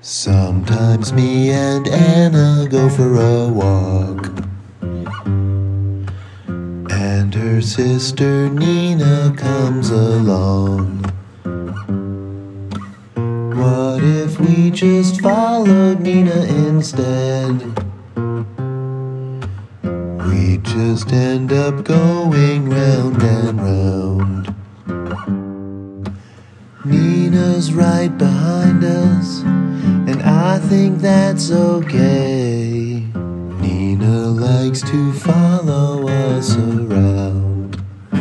Sometimes me and Anna go for a walk, and her sister Nina comes along. What if we just followed Nina instead? We just end up going round and round. Nina's right behind us, and I think that's okay. Nina likes to follow us around.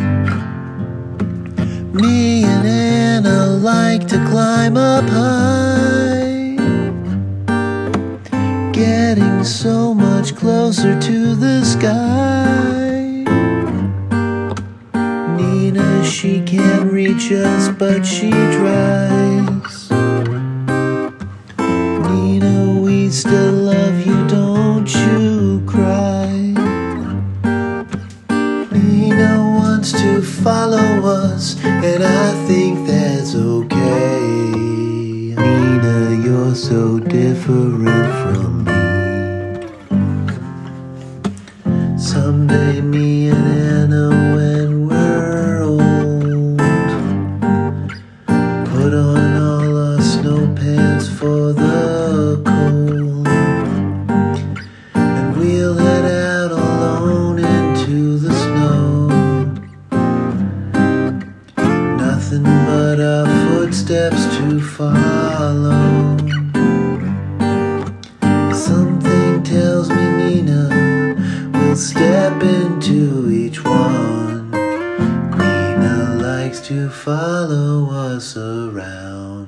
Me and Anna like to climb up high, getting so much closer to the sky. Nina, she can't reach us, but she tries. Nina, we still love you, don't you cry. Nina wants to follow us, and I think that's okay. Nina, you're so different from me. Someday me and Anna, when we're old, put on all our snow pants for the cold, and we'll head out alone into the snow. Nothing but our footsteps to follow. Something tells me Nina will step into each one. Nina likes to follow us around.